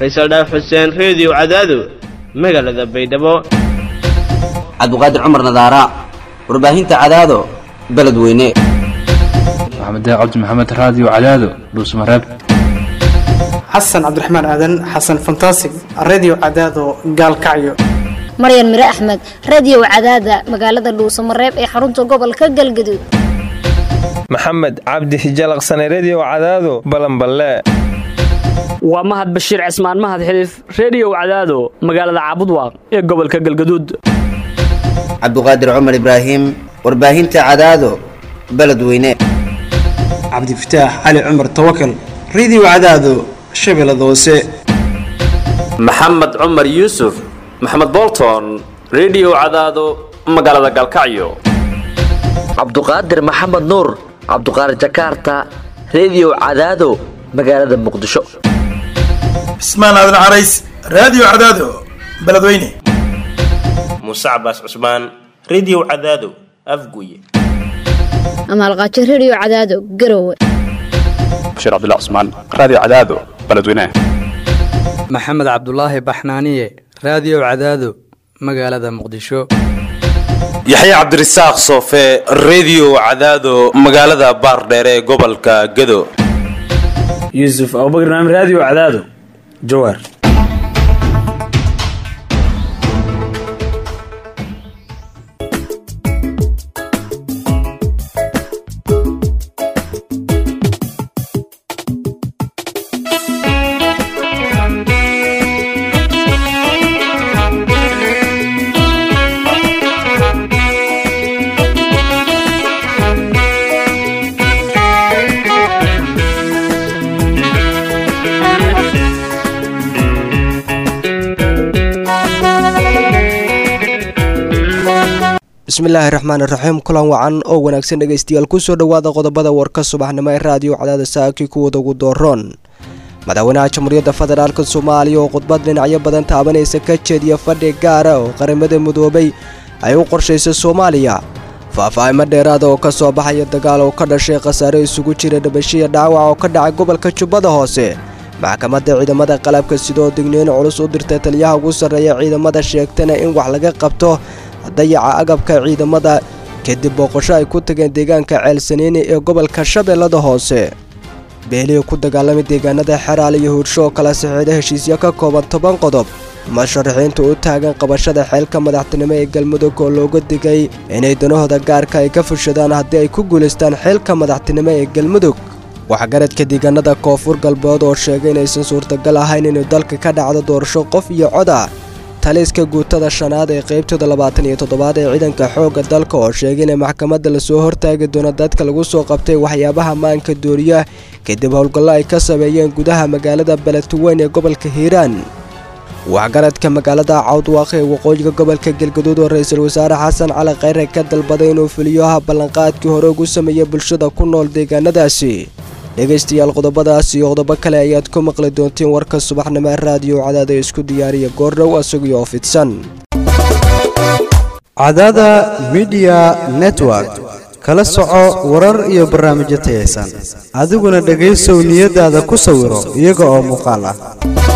Faysal Dhaaf Xuseen Radio Cadaado magaalada Baydhabo Cabduqaadir Cumar Nadaara warbaahinta Cadaado beledweyne Maxamed Cabdi Maxamed Radio Cadaado Dhuusmareeb Xasan Cabdiraxmaan Aadan Xasan Fantastic Radio Cadaado Gaalkacyo Maryan Mira Ahmed Radio Cadaada magaalada Dhuusmareeb ee xarunta gobolka Galgaduud Maxamed Cabdi Hijalaqsane Radio Cadaado Balanballe waa Mahad Bashiir Cismaan Mahad Xiliif Radio Cadaado magaalada Caabudwaaq ee gobolka Galgaduud Cabduqaadir Cumar Ibraahim warbaahinta Cadaado beledweyne Cabdi Fataax Ali Cumar Tawakkal Radio Cadaado Shabeellada Hoose Maxamed Cumar Yuusuf Maxamed Bolton Radio Cadaado magaalada Galkacyo Cabduqaadir Maxamed Nuur Cabduqaadir Jakarta Radio Cadaado magaalada Muqdisho Ismaan Aadan Carays Radio Cadaado beledweyne Musa Abbas Usman Radio Cadaado Afguye Amal Qaadir Radio Cadaado Garowe Bashir Abdullah Usman Radio Cadaado beledweyne Maxamed Cabdullaahi Baxnaaniye Radio Cadaado magaalada Muqdisho Yaxya Cabdirasaaq Soofe Radio Cadaado magaalada Baardheer ee gobolka Gado Yusuf Abubakar Naam Radio Cadaado Jowhar bismillaahi raxmaani raxiim kulan wacan oo wanaagsan dhageystayaal ku soo dhawaada qodobada warka subaxnimo ee raadiyo Cadaado saaki kuwada ugu dooron madaxweynaha Jamhuuriyadda Federaalka Soomaaliya oo khudbad dhinacyo badan taabanaysa ka jeediya fadhi gaar ah oo qaramada midoobay ay u qorshaysay Soomaaliya faahfaahin dheeraad oo ka soo baxaya dagaal oo ka dhashay khasaare isugu jira dhabashiya dhaawac oo ka dhacay gobolka Jubbada Hoose maxkamadda ciidamada qalabka sidoo digniin culus u dirtay taliyaha ugu sareeya ciidamada sheegtana in wax laga qabto dayaca agabka ciidamada kadib booqasho ay ku tageen deegaanka Ceelsaniin ee gobolka Shabeellada Hoose beeliyo ku dagaalamay deegaanada Xaraale iyo Huursho kala saxiixday heshiisyo ka kooban 10 qodob mashruuciinta u taagan qabashada xeelka madaxtinimo ee Galmudug oo looga digay inay danahooda gaarka ay ka fushadaan haddii ay ku guuleystaan xeelka madaxtinimo ee Galmudug waxa garadka deegaanada Koonfur Galbeed oo sheegay inaysan suurtagal ahayn in dalka ka dhacdo doorasho qof iyo cod ah taliska guutada shanaad ee qaybtooda 27 ee ciidanka xoogga dalka oo sheegay in maxkamadda la soo hortaagi doono dadka lagu soo qabtay waxyaabaha maanka dooriya kadib howlgallo ay ka sameeyeen gudaha magaalada Beledweyne ee gobolka Hiiraan waxgaradka magaalada Caabudwaaq ee waqooyiga gobolka Galgaduud oo ra'iisul wasaare Xasan Cali Khayre ka dalbaday inuu fuliyo ballanqaadkii hore ugu sameeyay bulshada ku nool deegaanadaasi dhegeystayaal qodobadaas iyo qodobo kale ayaad ku maqli doontiin warka subaxnimo ee raadiyo Cadaado isku diyaariya goordhow asagoo fidsan Cadaada Media Network kala soco warar iyo barnaamijyo tayeysan adiguna dhageyso niyadaada ku sawiro iyaga oo muuqaal ah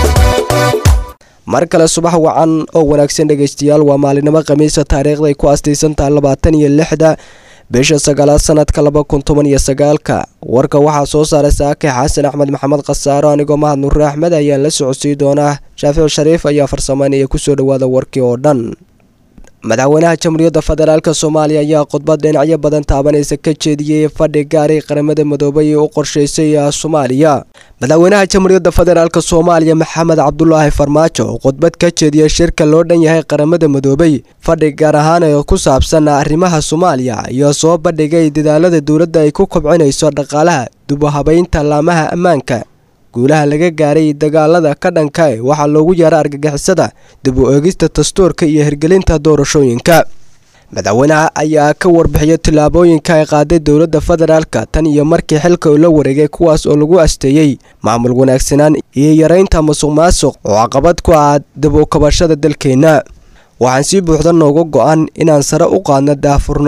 mar kale subax wacan oo wanaagsan dhageystayaal waa maalinimo Khamiis taariikhda ay ku aastaysan tahay 26 bisha 9 sanadka 2019 warka waxa soo saaray saaka Xasan Axmed Maxamed Qasaaro anigoo Mahad Nuur Axmed ayaan la socodsiin doonaa Shaafici Shariif ayaa farsameynaya ku soo dhawaada warkii oo dhan madaxweynaha Jamhuuriyadda Federaalka Soomaaliya ayaa khudbad dhinacyo badan taabanaysa ka jeediyay fadhi gaar ah qaramada midoobay oo u qorshaysay Soomaaliya madaxweynaha Jamhuuriyadda Federaalka Soomaaliya Maxamed Cabdullaahi Farmaajo oo khudbad ka jeediyay shirka loo dhan yahay qaramada midoobay fadhi gaar ahaan oo ku saabsan arrimaha Soomaaliya iyo soo bandhigay dadaalada dawladda ay ku kobcinayso dhaqaalaha dib u habaynta laamaha ammaanka guulaha laga gaaray dagaalada ka dhanka ah waxa loogu yeeray argagixisada dib u eegista dastuurka iyo hirgelinta doorashooyinka madaxweynaha ayaa ka warbixiyay tilaabooyinka ay qaaday dawladda federaalka tan iyo markii xilka uu la wareegay kuwaas oo lagu asteeyay maamul wanaagsanaan iyo yareynta musuqmaasuq oo caqabad ku ah dib u kabashada dalkeena waxaan si buuxda nooga go'an inaan sare u qaadno daahfurnaan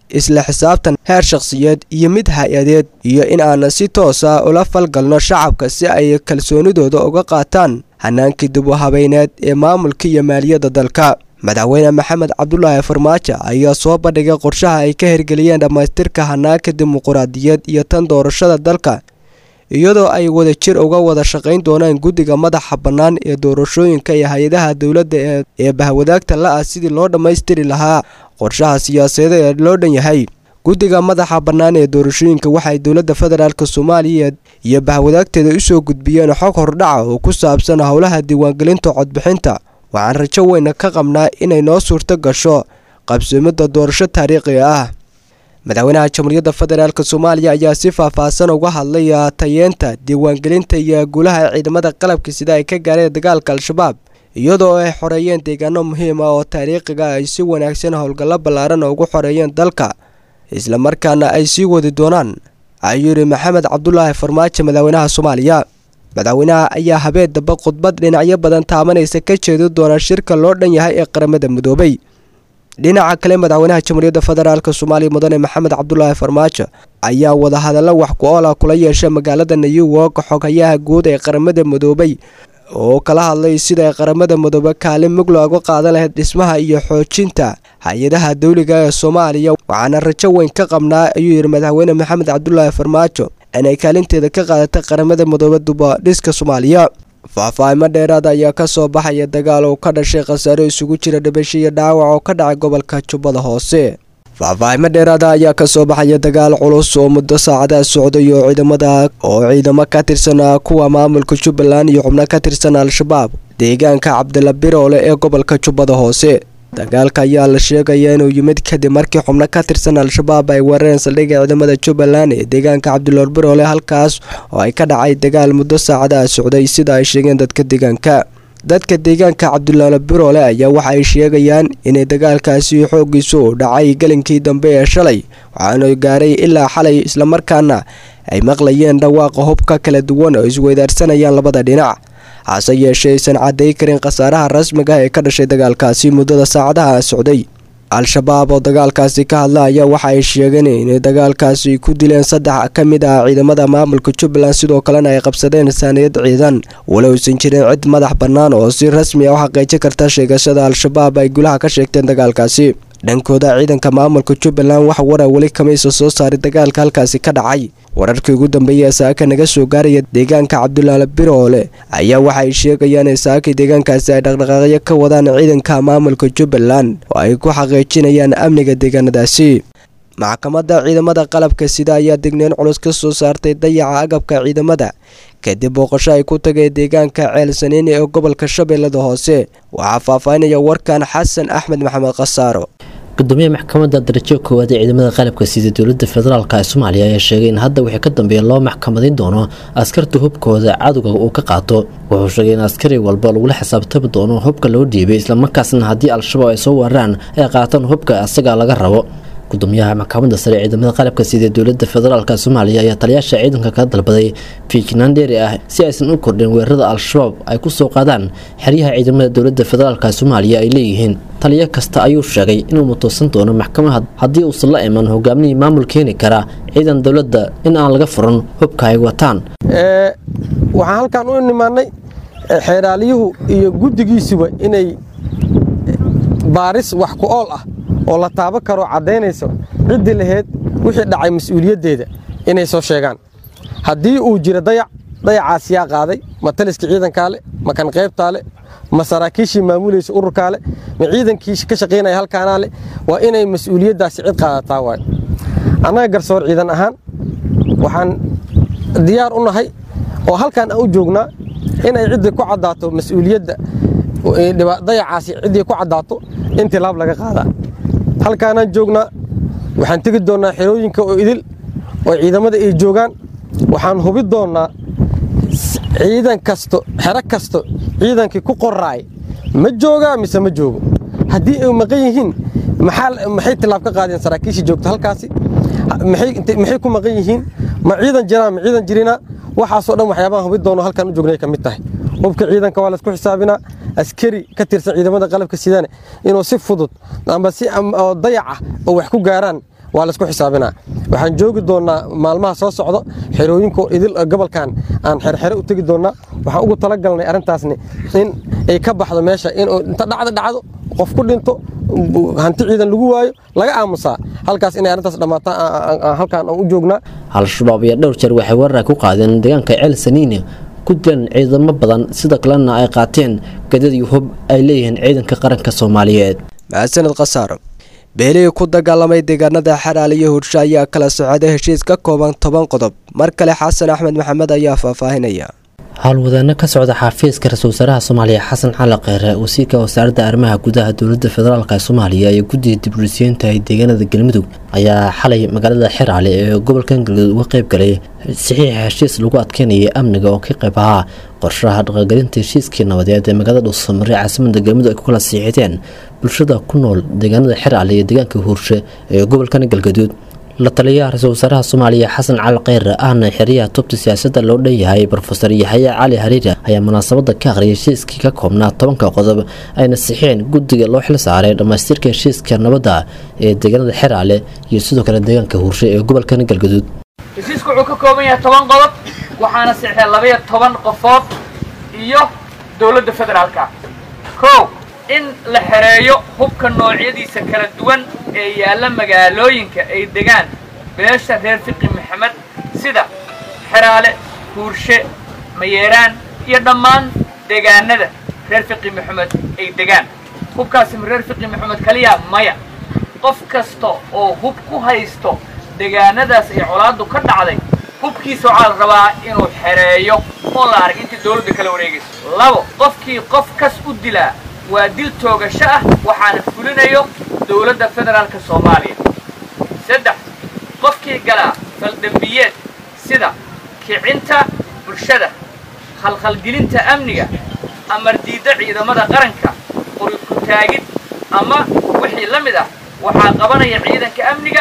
isla xisaabtan heer shakhsiyeed iyo mid hay-adeed iyo in aanan si toosa ula falgalno shacabka si ay kalsoonidooda uga qaataan hanaankii dib u habayneed ee maamulka iyo maaliyadda dalka. madaxweyne maxamed cabdulaahi farmaajo ayaa soo bandhigay qorshaha ay ka hirgeliyeen dhammaystirka hanaanka dimuquraadiyad iyo tan doorashada dalka iyadoo ay wadajir uga wada shaqayn doonaan guddiga madaxa bannaan ee doorashooyinka iyo hay-adaha dowladda ee bahwadaagta la-ah sidii loo dhammaystiri lahaa qorshaha siyaasadeed ee loo dhan yahay. guddiga madaxa bannaan ee doorashooyinka waxay dowladda federaalk soomaaliya iyo bahwadaagteeda u soo gudbiyeen xog hordhaca oo ku saabsan howlaha diiwaangelinta codbixinta. waxaan rajo weyna ka qabnaa inay noo suurto gasho qabsoomidda doorasho taariikhiga ah. madaxweynaha jamhuuriyadda federaalk soomaaliya ayaa si faahfaahsan uga hadlay tayeenta diiwaangelinta iyo guulaha ciidamada qalabka sida ay ka gaareen dagaalka al-shabaab iyadoo ay xoreeyeen deegaano muhiim ah oo taariikhiga ay si wanaagsan howlgallo ballaaran ugu xoreeyeen dalka islamarkaana ay sii wadi doonaan ayuu yidhi maxamed cabdulaahi farmaajo madaxweynaha soomaaliya. madaxweynaha ayaa habeen dambe khudbad dhinacyo badan taabanaysa ka jeedi doona shirka loo dhan yahay ee qaramada midoobay. dhinaca kale madaxweynaha jamhuuriyadda federaalk soomaaliya mudane maxamed cabdulaahi farmaajo ayaa wadahadallo wax ku oola kula yeeshay magaalada New York xogayaha guud ee qaramada midoobay oo kala hadlay sida qaramada midoobe kaalin mug looga qaadan lahayd dhismaha iyo xoojinta hay-adaha dawliga ee Soomaaliya. waxaana rajo weyn ka qabnaa ayuu yiri madaxweyne maxamed cabdulaahi farmaajo inay kaalinteeda ka qaadato qaramada midoobe duba dhiska Soomaaliya. faahfaahin dheeraad ayaa ka soo baxaya dagaal oo ka dhashay khasaaro isugu jira dhimasho iyo dhaawac oo ka dhacay gobolka Jubbada Hoose. faahfaahin dheeraad ayaa ka soo baxaya dagaal culus oo muddo saacadaha socday oo ciidamo ka tirsan kuwa maamulka Jubbaland iyo xubno ka tirsan al-shabaab deegaanka Cabdilla Biroole ee gobolka Jubbada Hoose. dagaalka ayaa la sheegaya inuu yimid kadib markii xubno ka tirsan al-shabaab ay weerareen saldhigga ciidamada Jubbaland ee deegaanka Cabdilla Biroole halkaas oo ay ka dhacay dagaal muddo saacadaha socday sida ay sheegeen dadka deegaanka Cabdilla Biroole ayaa waxa ay sheegayaan in dagaalkaasi xoogiisu u dhacay galinkii dambe ee shalay waxaana gaaray ilaa xalay isla markaana ay maqlayeen dhawaaqa hubka kala duwan oo isweydaarsanayaan labada dhinac. hase yeeshee aysan caday karin khasaaraha rasmiga ah ee ka dhashay dagaalkaasi muddada saacadaha socday. al-shabaab oo dagaalkaasi ka hadla ayaa waxa ay sheegeen in dagaalkaasi ku dileen 3 ka mid ah ciidamada maamulka Jubbaland sidoo kalena ay qabsadeen saaniyad ciidan walow aysan jirin cid madax bannaan oo si rasmi ah u xaqiijin karta sheegashada al-shabaab ay guulaha ka sheegteen dagaalkaasi. dhankooda ciidanka maamulka Jubbaland waxa warar wali kamayso soo saaray dagaalka halkaasi ka dhacay. wararkii ugu dambeeyay saaka naga soo gaaraya deegaanka Cabdilla Biroole ayaa waxa ay sheegayaan in saaka deegaankaasi ay dhaqdhaqaaqyo ka wadaan ciidanka maamulka Jubbaland oo ay ku xaqiijinayaan amniga deegaanadaasi. maxkamadda ciidamada qalabka sida ayaa digniin culus ka soo saartay dayaca agabka ciidamada kadib booqasho ay ku tagay deegaanka Ceelsanin ee gobolka Shabeellada Hoose. waxaa faahfaahinaya warkan Xasan Axmed Maxamed Qasaaro. gudoomiyaha maxkamadda darajo koowaad ee ciidamada qalabka sida dowladda federaalka ee Soomaaliya ayaa sheegay in hadda wixii ka dambeeya loo maxkamadin doono askarta hubkooda cadowga uu ka qaato. wuxuu sheegay in askari walba lagu xisaabtami doono hubka loo dhiibay isla markaasna haddii al-shabaab ay soo weeraraan ay qaataan hubka asaga laga rabo. gudoomiyaha maxkamadda sare ee ciidamada qalabka sida dowladda federaalka Soomaaliya ayaa taliyaasha ciidanka ka dalbaday fiignaan dheeri ah si aysan u kordhin weerarada al-shabaab ay ku soo qaadaan xeryaha ciidamada dowladda federaalka Soomaaliya ay leeyihiin. taliye kasta ayuu sheegay inuu mutoosan doono maxkamad haddii uu la iman hogaamiyay maamul keeni kara ciidan dowladda in aan laga furan hubka ay wataan. waxaan halkan u nimaanay xeeraaliyuhu iyo guddigiisuba inay baaris wax ku ool ah oo la taaban karo cadaynayso cidii lahayd wixii dhacay mas'uuliyaddeeda inay soo sheegaan. haddii uu jiro dayacaas yaa qaaday ma taliska ciidanka leh ma kan qaybta leh ma saraakiishii maamulaysa ururka leh ma ciidankii ka shaqeynaya halkaana leh waa inay mas'uuliyaddaasi cid qaadataa waay. annaga garsoor ciidan ahaan waxaan diyaar u nahay oo halkan aan u joognaa inay cidii ku cadaato mas'uuliyadda dayacaasi cidii ku cadaato intii laab laga qaadaa. halkaanaan joognaa waxaan tegi doonaa xerooyinka oo idil oo ciidamada ay joogaan. waxaan hubi doonaa ciidan kasto xero kasto ciidankii ku qoraay ma joogaa mise ma joogo. haddii ay maqan yihiin maxay tilaab ka qaadeen saraakiishii joogta halkaasi maxay ku maqan yihiin ma ciidan jiraan ma ciidan jirina. waxaasoo dhan waxyaabahan hubi doono halkan u joognay ka mid tahay. hubka ciidanka waa la isku xisaabinaa. askari ka tirsan ciidamada qalabka sidane inuu si fudud amba si dayaca oo wax ku gaaraan waa la isku xisaabinaa waxaan joogi doonaa maalmaha soo socdo xerooyinka idil gobolkan aan xerxere u tegi doonaa waxaan ugu talagalnay arrintaasni in ay ka baxdo meesha in inta dhacdo qof ku dhinto hanti ciidan lagu waayo laga aamusaa halkaas inay arrintaas dhammaataan halkaan aan u joognaa al-shabaab ayaa dhowr jeer waxay weerar ku qaadeen deegaanka ceel saniine ku dileen ciidamo badan sidoo kalena ay qaateen gadad iyo hub ay leeyihiin ciidanka qaranka Soomaaliyeed mahadsanid qasaaro beelihii ku dagaalamay deegaanada xaraale iyo hursho ayaa kala socday heshiis ka kooban 10 qodob mar kale xasan axmed maxamed ayaa faahfaahinaya howlwadana ka socda xafiiska ra-iisul wasaaraha Soomaaliya Xasan Cali Kheyre wasiirka wasaaradda arrimaha gudaha dowladda federaalka Soomaaliya iyo guddiga dib-u-heshiisiinta ee deegaanada Galmudug ayaa xalay magaalada Xiraale ee gobolka Galgaduud uga qayb galay saxiix heshiis lagu adkeynayay amniga oo ka qayb ahaa qorshaha dhaqangelinta heshiiskii nabadeed ee magaalada Dhuusamare caasimadda Galmudug ay ku kala siixdeen bulshada ku nool deegaanada Xiraale iyo deegaanka Hurshe ee gobolka Galgaduud la taliyaha ra-iisul wasaaraha Soomaaliya Xasan Cali Kheyre ahna xiriyaha tubta siyaasadda loo dhanyahay Professor Yaxya Cali Hariira ayaa munaasabada ka aqriyay heshiiskii ka koobnaa 10 qodob ayna saxiixeen guddiga loo xil saaray dhamaystirka heshiiska nabadda ee deegaanada Xiraale iyo sidoo kale deegaanka Hurshe ee gobolka Galgaduud heshiisku wuxuu ka kooban yahay 10 qodob waxaana saxiixay 12 qofood iyo dowladda federaalka in la xereeyo hubka noocyadiisa kala duwan ee yaala magaalooyinka ay degaan beesha reer Fiqi Maxamed sida Xiraale, Hurshe, Mayeeraan iyo dhammaan deegaanada reer Fiqi Maxamed ay degaan hubkaasi reer Fiqi Maxamed kaliya maya qof kasta oo hub ku haysto deegaanadaas ay colaadu ka dhacday hubkiisa waxaa la rabaa inuu xereeyo oo la arag intii dowladda kala wareegayso labo qofkii qof kas u dilaa waa dil toogasho ah waxaana fulinayo dowladda federaalka Soomaaliya saddex qofkii galaa faldambiyeed sida kicinta bulshada khalkhalgelinta amniga amar diidda ciidamada qaranka qori ku taagid ama wixii la mid ah waxaa qabanaya ciidanka amniga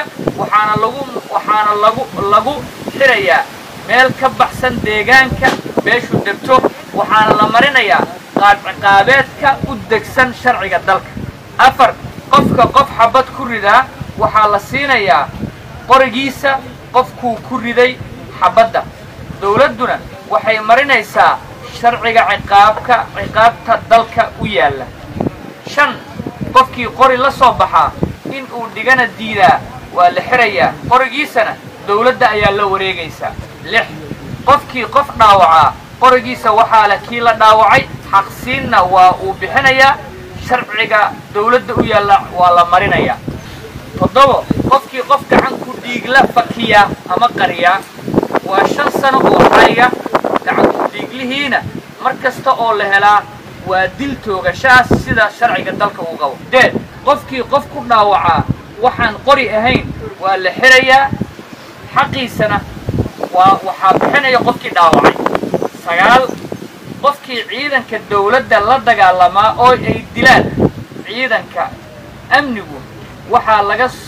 waxaana lagu xirayaa meel ka baxsan deegaanka beeshu degto waxaana la marinayaa qaab ciqaabeedka u degsan sharciga dalka afar qofka qof xabad ku ridaa waxaa la siinayaa qorigiisa qofkuu ku riday xabadda dowladduna waxay marinaysaa sharciga ciqaabta dalka u yaalla shan qofkii qori la soo baxaa in uu dhigana diidaa waa la xirayaa qorigiisana dowladda ayaa la wareegaysaa lix qofkii qof dhaawacaa qorigiisa waxaa la kii la dhaawacay xaqsiinna waa uu bixinayaa sharciga dowladda u yaalla waa la marinayaa toddobo qofkii qof gacan ku dhiigla fakiya ama qariya waa 5 sano oo xayga gacan ku dhiiglihiina mar kasta oo la helaa waa dil toogashaas sida sharciga dalka uu qabo qofkii qof ku dhaawacaa waxaan qori ahayn waa la xirayaa xaqiisana waxaa bixinaya qofkii dhaawacay sagaal qofkii ciidanka dowladda la dagaalamaa oo ay dilaan ciidanka amnigu waxaa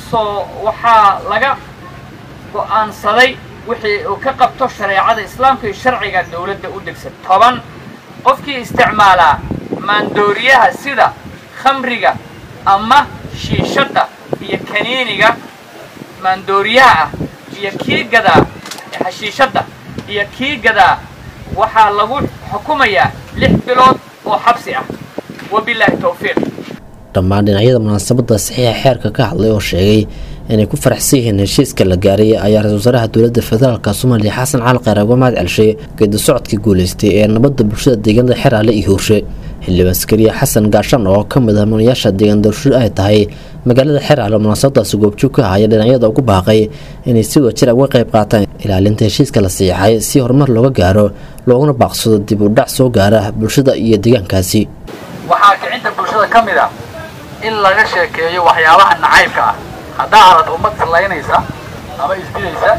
laga go'aansaday wixii uu ka qabto shareecada islaamka iyo sharciga dowladda u degsan 10 qofkii isticmaalaa maandooriyaha sida khamriga ama shiishada iyo kaniiniga maandooriyaha iyo kii gadaa xashiishada iyo kii gadaa waxaa lagu xukumayaa 6 bilood oo xabsi ah wabillahi tawfiiq dhammaan dhinacyada munaasabada saxiixa xeerka ka hadlay oo sheegay inay ku faraxsan yihiin heshiiska la gaaray ayaa ra-iisul wasaaraha dowladda federaalka Soomaaliya Xasan Cali Kheyre uga mahad celshay geedi socodkii guuleystay ee nabadda bulshada deegaanada Xiraale iyo Hurshe xildhibaan askariya Xasan Gaashan oo ka mid ah madaxda deegaanada Hurshe ay tahay magaalada Xiraale munaasabadaas goobjoog ka ah dhinacyada ugu baaqay inay si wadajir uga qayb qaataan ilaalinta heshiiska la siixay si horumar looga gaaro looguna baaqsado dib u dhac soo gaara bulshada iyo deegaankaasi waxaa kicinta bulshada ka mid ah in laga sheekeeyo waxyaabaha nacaybka ah haddaa arad ummad islaynaysa ama isdilaysa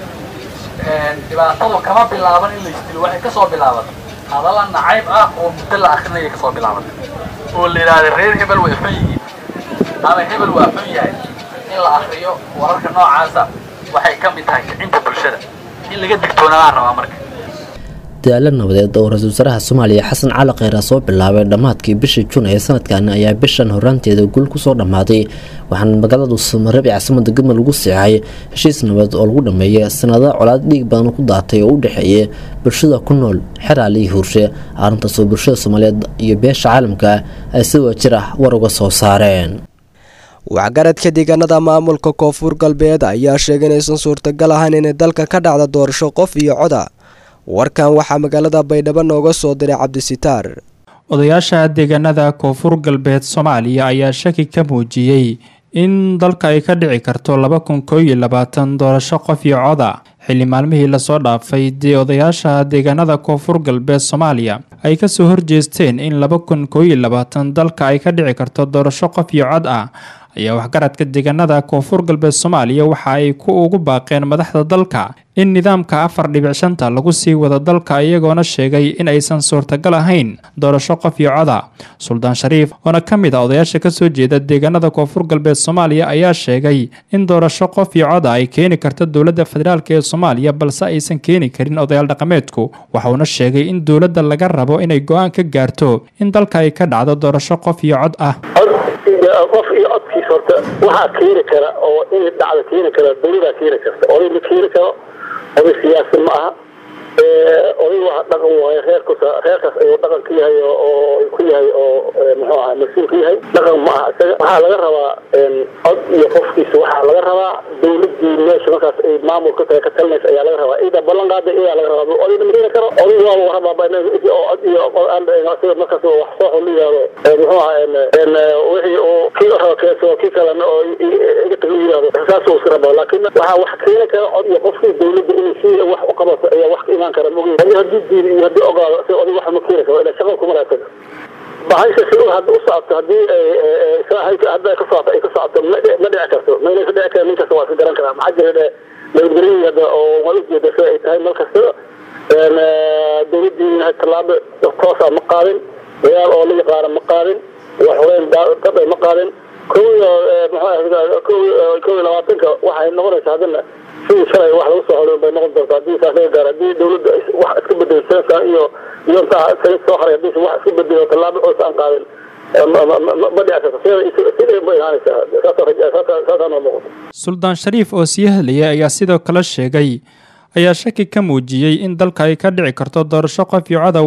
dhibaatadu kama bilaaban in la isdilo waxay ka soo bilaaban hadalla nacayb ah oo muddo la akrinaya ka soo bilaaban oo la yidhaahda reer hebel way xun yihiin ama hebel waa xun yahay in la akriyo wararka noocaasa waxay ka mid tahay kicinta bulshada in laga digtoonadaa rabaa marka dadaalo nabadeed oo ra-iisul wasaaraha soomaaliya xasan cali kheyre soo bilaabay dhammaadkii bishii juun ee sanadkan ayaa bishan horaanteeda guul kusoo dhammaaday waxaana magaalada dhuusamareeb ee caasimada galmudug lagu seexay heshiis nabadeed oo lagu dhameeyay sanado colaad dhiig badan ku daatay oo u dhexeeyay bulshada ku nool xeraale iyo huurshe arrintaasoo bulshada soomaaliyeed iyo beesha caalamka ay si wadajir ah war uga soo saareen. waxgaradka deegaanada maamulka koonfur galbeed ayaa sheegay inaysan suurtagal ahayn inay dalka ka dhacda doorasho qof iyo coda. warkan waxaa magaalada baydhabo nooga soo diray cabdisitaar. odayaasha deegaanada koonfur galbeed soomaaliya ayaa shaki ka muujiyey in dalka ay ka dhici karto 2021 doorasho qof iyo coda xilli maalmihii lasoo dhaafay odayaasha deegaanada koonfur galbeed soomaaliya ay kasoo horjeesteen in 2021 dalka ay ka dhici karto doorasho qof iyo cod ah ayaa waxgaradka deegaanada koonfur galbeed soomaaliya waxa ay ku ugu baaqeen madaxda dalka in nidaamka 4.5 lagu sii wado dalka iyagoona sheegay in aysan suurtagal ahayn doorasho qof iyo coda. suldaan shariif oo ka mid ah odayaasha kasoo jeeda deegaanada koonfur galbeed soomaaliya ayaa sheegay in doorasho qof iyo coda ay keeni karto dowladda federaalk ee soomaaliya balse aysan keeni karin odayaal dhaqameedku. waxauna sheegay in dowladda laga rabo inay go-aan ka gaarto in dalka ay ka dhacdo doorasho qof iyo cod ah. qof iyo codkiisa horta waxaa keeni kara oo in dhacdo keeni kara dowladda keeni karta oo in keeni karo oday siyaasi ma aha oday waa dhaqan waaye reerkaas ayuu dhaqan ka yahay oo ku yahay oo muxuu ahaa mas-uul ka yahay dhaqan ma aha isaga waxaa laga rabaa cod iyo qofkiisa waxaa laga rabaa dowladii meesha markaas ay maamulka tahay ka talinaysa ayaa laga rabaa ida ballan qaada ayaa laga rabaa odayna ma keeni karo oday waa rabaa oo cod iyo isaga markaas wax soo xun yiraahdo muxuu ahaa wixii oo kii rabo keeso kii kalena oo iga tago yiraahdo saas uu rabaa laakiin waxaa wax keeni kara cod iyo qofkii dowladda inay si wax u qabato ayaa wax imaan kara mogi haddii diin iyo haddii ogaado si oday wax ma keeni karo ilaa shaqo kuma laabsan bahaysa si hadda u socoto haddii hadda ka socoto ma dhici karto mayna ka dhici karin ninkaas waa ka garan karaa maxaa jira nabadgelyo hadda oo waa ujeeda si ay tahay meel kasta dowladdii tallaabo toosa ma qaadin dagaal oo la yaqaano ma qaadin wax weyn dad ma qaadin kow iyo labaatanka waxay noqonaysaa haddana sidii shalay wax lagu soo holo bay noqon doontaa haddii saas laga gaaro haddii dowladda wax iska bedelo sanadkan iyo intaa sanad soo haray haddii wax iska bedelo tallaabo culus aan qaadin ma dhici karto sidee bay ihaanaysaa saasaa noo muuqato. suldaan shariif oo sii hadlayay ayaa sidoo kale sheegay ayaa shaki ka muujiyey in dalka ay ka dhici karto doorasho qof iyo coda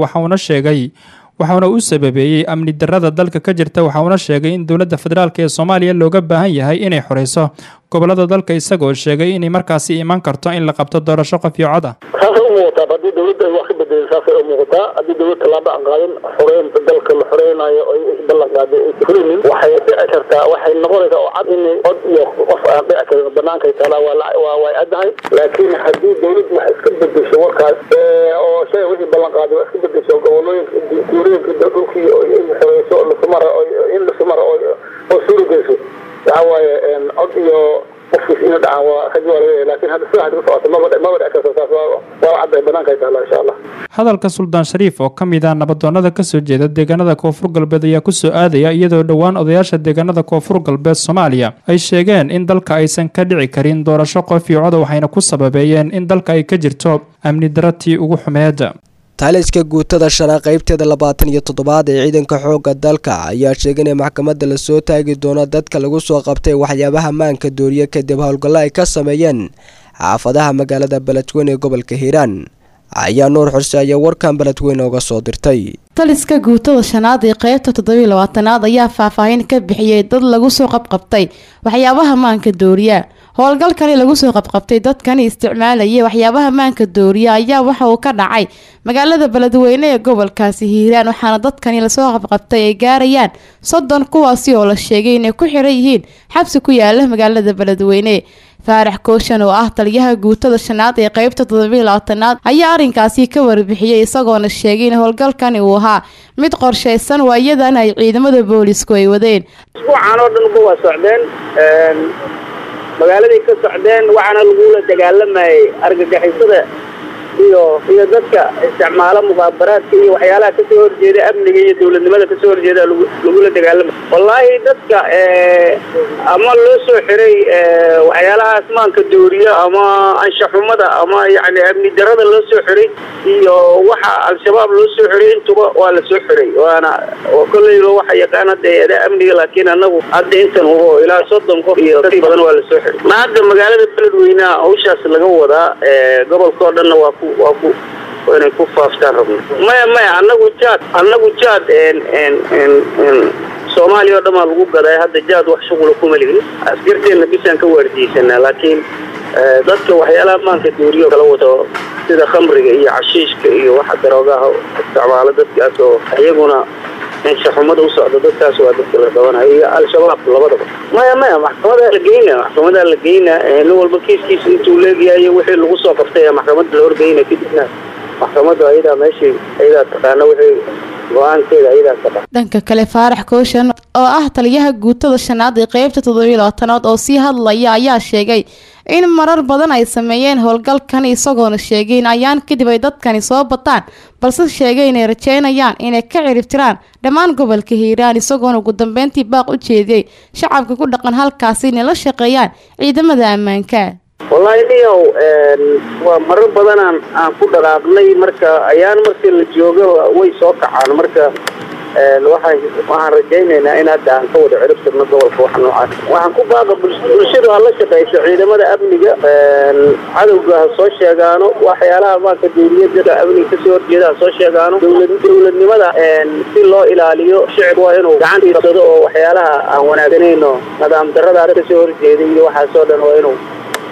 waxauna u sababeeyey amni darrada dalka ka jirta waxauna sheegay in dowladda federaalk ee soomaaliya looga baahan yahay inay xoreyso gobolada dalka isagoo sheegay inay markaasi iman karto in la qabto doorasho qof iyo cod ah. saasay u muuqataa haddii dowladda ay wax ka bedelin saasay u muuqataa haddii dowlad tallaabo aan qaadin xoreynta dalka la xoreynayo oo ballan qaaday ay fulinin waxay dhici kartaa waxay noqonaysaa oo cad inay cod iyo qof aan dhici karin bannaankay taalaa way caddahay laakiin haddii dowladdu wax iska bedesho warkaas oo shay wixii ballan qaaday wax iska bedesho gobolooyinka dhulkii in xoreyso in la sumaro oo suurogeyso waxa waaye cod iyo qofkiis inuu dhacaan waa rag waa leeyahay laakiin hadda sida hadda ku socoto maba dhici karto saas waa cadday bannaanka ay taala insha allah. hadalka suldaan shariif oo ka mid ah nabadoonnada kasoo jeeda deegaanada koonfur galbeed ayaa kusoo aadaya iyadoo dhowaan odayaasha deegaanada koonfur galbeed soomaaliya ay sheegeen in dalka aysan ka dhici karin doorasho qof iyo coda waxayna ku sababeeyeen in dalka ay ka jirto amni darratii ugu xumeed. taaliska guutada shana qaybteeda 27 ee ciidanka xoogga dalka ayaa sheegay in maxkamadda la soo taagi doono dadka lagu soo qabtay waxyaabaha maanka dooriye kadib howlgallo ay ka sameeyeen xaafadaha magaalada beledweyne ee gobolka hiiraan. ayaa nuur xurse ayaa warkan beledweyne uga soo dirtay. taliska guutada shanaad ee qaybta 27aad ayaa faahfaahin ka bixiyay dad lagu soo qabqabtay waxyaabaha maanka dooriya. howlgalkani lagu soo qabqabtay dadkani isticmaalayay waxyaabaha maanka dooriya ayaa waxa uu ka dhacay magaalada beledweyne ee gobolkaasi hiiraan waxaana dadkani lasoo qabqabtay ay gaarayaan 30 kuwaasi oo la sheegay inay ku xiran yihiin xabsi ku yaala magaalada beledweyne. faarax kooshan oo ah taliyaha guutada shanaad ee qaybta 27aad ayaa arrinkaasi ka warbixiyay isagoona sheegay in howlgalkani uu ahaa mid qorsheysan waayadan ay ciidamada boolisku ay wadeen. isbuucan oo dhan waa socdeen magaaladay ka socdeen waxaana lagula dagaalamayay argagixisada iyo dadka isticmaala muqaabaraadka iyo waxyaalaha kasoo horjeeda amniga iyo dowladnimada kasoo horjeeda lagula dagaalamo. Wallaahi dadka ama loo soo xiray waxyaalahaas maanka dooriya ama anshaxumada ama yacni amni darada loo soo xiray iyo waxa al-shabaab loo soo xiray intuba waa la soo xiray waana kolley waxa yaqaan hadda amniga laakiin anagu hadda intan hubo ilaa 30 qof iyo dad badan waa la soo xiray. Ma hadda magaalada beledweyne hawshaas laga wadaa gobolka oo dhan waa ku inay ku faaftaan rabno. Maya anagu jaad Soomaaliya oo dhan lagu gaday hadda jaad wax shughul kuma lihin askarteena bisaan ka waardiisanaa laakiin dadka waxyaalaha maanka dooriyo kala wato sida khamriga iyo cashiishka iyo waxa daroogaha isticmaala dadkaas oo ayaguna in shaxumada u socdo dadkaas waa dadka la qabanayo iyo al-shabaab labadaba. Maya maxkamada la geynaa nin walba kiiskiisa intuu leeyahay wixii lagu soo qabtay maxkamadda la horgeynay kadibna maxkamadda ayada meeshii ayada taqaana wixii dhanka kale Faarax Kooshan oo ah taliyaha guutada shanaad ee qaybta 27aad oo sii hadlaya ayaa sheegay in marar badan ay sameeyeen howlgalkan isagoona sheegay in ayaan kadib ay dadkani soo bataan balse sheegay inay rajeynayaan inay ka ciribtiraan dhammaan gobolka Hiiraan isagoona ugu dambeyntii baaq u jeediyay shacabka ku dhaqan halkaasi inay la shaqeeyaan ciidamada ammaanka. Wallahi niyow marar badan aan ku dhaqaaqnay marka ayaan markii la joogo way soo kacaan marka waxaan rajaynaynaa in hadda aan ka wada ciribtirno gobolka wax noocaas. Waxaan ku baaqa bulshadu la shaqeyso ciidamada amniga cadowga soo sheegaano waxyaalaha maanka dowladda amniga kasoo horjeeda soo sheegaano dowladnimada si loo ilaaliyo shacab waa inuu gacantiisa qabsado oo waxyaalaha aan wanaagsanayno nidaam darrada kasoo horjeeda iyo waxaas oo dhan waa inuu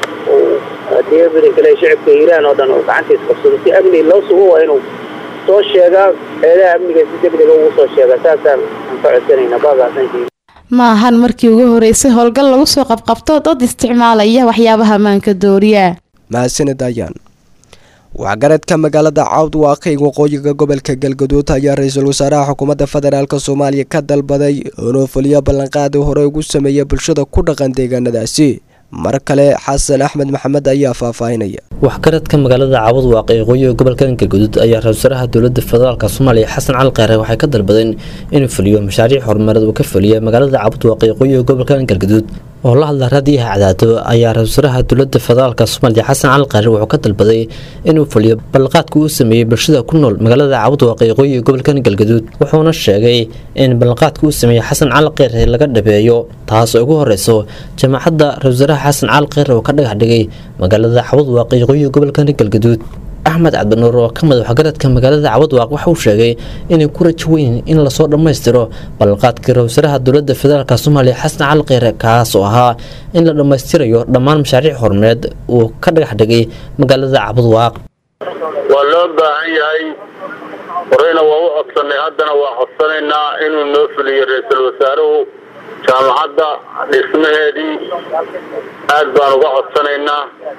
deebiga kale shacabka Hiiraan oo dhan oo gacantiisa qabsado si amni loo sugo waa inuu soo sheegaa eedaha amniga si degdeg ah ugu soo sheegaa saasaan aan ka codsanayna baaqaasan. Ma ahan markii ugu horeysay howlgal lagu soo qabqabto dad isticmaalaya waxyaabaha maanka dooriya. mahadsanid ayaan waxgaradka magaalada Cawd Waaqay waqooyiga gobolka Galgaduud ayaa ra'iisul wasaaraha xukuumadda federaalka Soomaaliya ka dalbaday inuu fuliyo ballanqaad hore ugu sameeyay bulshada ku dhaqan deegaanadaasi. mar kale xasan axmed maxamed ayaa faahfaahinaya. waxgaradka magaalada Cawd Waaqay waqooyiga gobolka Galgaduud ayaa ra'iisul wasaaraha dowladda federaalka Soomaaliya Xasan Cali Khayre waxay ka dalbadeen inuu fuliyo mashaariic horumarineed oo ka fuliya magaalada Cawd Waaqay waqooyiga gobolka Galgaduud oo la hadla raadiyaha Cadaado ayaa ra'iisul wasaaraha dowladda federaalka Soomaaliya Xasan Cali Khayre wuxuu ka dalbaday inuu fuliyo ballanqaadka uu sameeyay bulshada ku nool magaalada Cawd Waaqay waqooyiga gobolka Galgaduud wuxuuna sheegay in ballanqaadka uu sameeyay Xasan Cali Khayre laga dhabeeyo taas oo ugu horeyso jamaacadda ra'iisul wasaaraha Xasan Cali Khayre oo ka dhagax dhigay magaalada Cawd Waaqay waqooyiga gobolka Galgaduud. Axmed Cabdinuur oo ka mid ah waxgaradka magaalada Cawd Waaqay waxa uu sheegay inay ku rajo weyn in la soo dhameystiro ballanqaadka ra'iisul wasaaraha dowladda federaalka Soomaaliya Xasan Cali Khayre kaas oo ahaa in la dhameystirayo dhammaan mashaariic horumarineed uu ka dhagax dhigay magaalada Cawd Waaqay. waa loo baahan yahay horeyna waa u codsanay haddana waa codsanaynaa inuu noo fuliyo ra'iisul wasaaruhu jaamacadda dhismaheedii aad baan uga codsanaynaa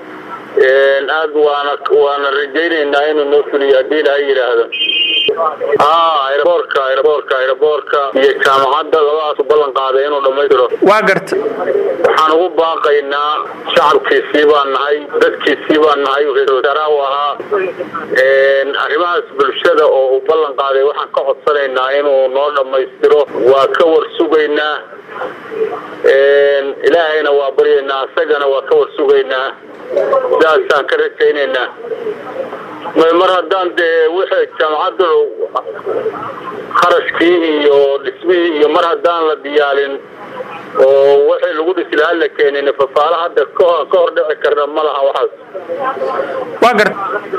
aad waana rajaynaynaa inuu noo fuliyo haddii ilaahay yidhaahdo aeroboorka iyo jaamacadda labadaas u ballan qaaday inuu dhammaystiro. waa garta waxaan ugu baaqaynaa shacabkiisii baan nahay dadkiisii baan nahay ra'iisul wasaaraha u ahaa arrimahaas bulshada oo uu ballan qaaday waxaan ka codsanaynaa inuu noo dhammaystiro waa ka warsugaynaa ilaahayna waa baryaynaa isagana waa ka warsugaynaa sidaasaan ka rajaynaynaa mar haddaan dee wixii jaamacadda kharashkii iyo dhismihii iyo mar haddaan la diyaalin oo wixii lagu dhisi lahaa la keenin fafaala hadda ka hor dhici karna ma laha waxaas. waa garta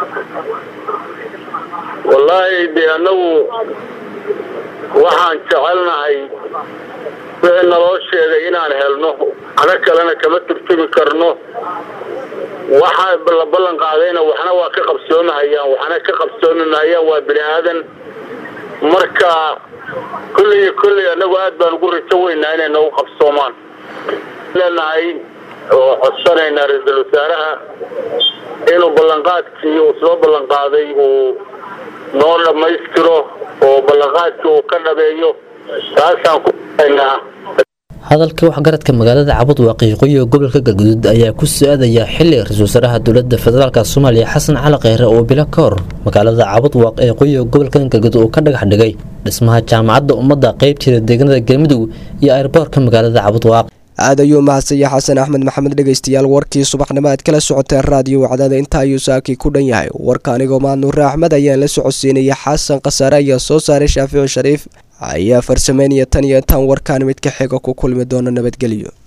wallaahi dee annagu waxaan jecelnahay wixii naloo sheegay inaan helno ana kalena kama turtumi karno waxa la ballan qaadayna waxna waa ka qabsoomahayaan waxna ka qabsoomi maayaan waa bini aadan marka kulli anagu aad baan ugu rajo weynaa inay nagu qabsoomaan leenahay oo codsanaynaa ra'iisul wasaaraha inuu ballanqaadkii uu soo ballan qaaday uu noo dhammaystiro oo ballanqaadkii uu ka dhabeeyo taasaan ku haynaa. hadalka waxgaradka magaalada cabud waaqiiqooyi gobolka galguduud ayaa ku soo-aadaya xili ra-iisul wasaaraha dowladda federaalk soomaaliya xasan cali kheyre oo bilo ka hor magaalada cabud waaqiiqooyi gobolka galguduud uu ka dhagax dhigay dhismaha jaamacadda ummadda qaybteeda deegaanada galmudug iyo airboortka magaalada cabud waaq aad ayuu mahadsanya xasan axmed maxamed dhegaystayaal warkii subaxnimo aad kala socoteen raadiyo wacdada inta ayuu saakii ku dhan yahay warka anigoo maadnuure axmed ayaan la socodsiinaya xasan khasaare ayaa soo saaray shaafici shariif ayaa farsameynaya tan iyo tan warkaan mid ka xiga ku kulmi doona nabadgelyo